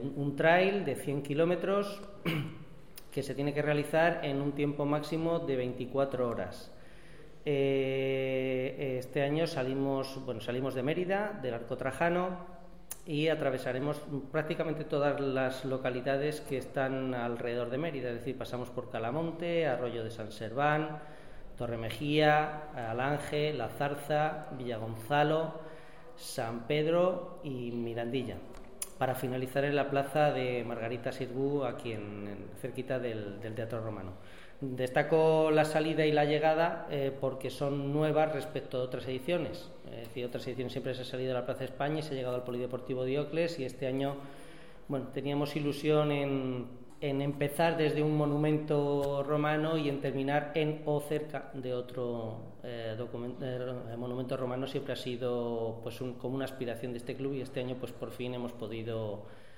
un trail de 100 kilómetros que se tiene que realizar en un tiempo máximo de 24 horas. Este año salimos de Mérida, del Arco Trajano, y atravesaremos prácticamente todas las localidades que están alrededor de Mérida, es decir, pasamos por Calamonte, Arroyo de San Serván, Torremejía, Alange, La Zarza, Villagonzalo, San Pedro y Mirandilla, para finalizar en la plaza de Margarita Sirgu, aquí cerquita del Teatro Romano. Destaco la salida y la llegada porque son nuevas respecto a otras ediciones. Es decir, otras ediciones siempre se ha salido de la Plaza de España y se ha llegado al Polideportivo Diocles, y este año teníamos ilusión en empezar desde un monumento romano y en terminar en o cerca de otro monumento romano. Siempre ha sido como una aspiración de este club, y este año por fin hemos podido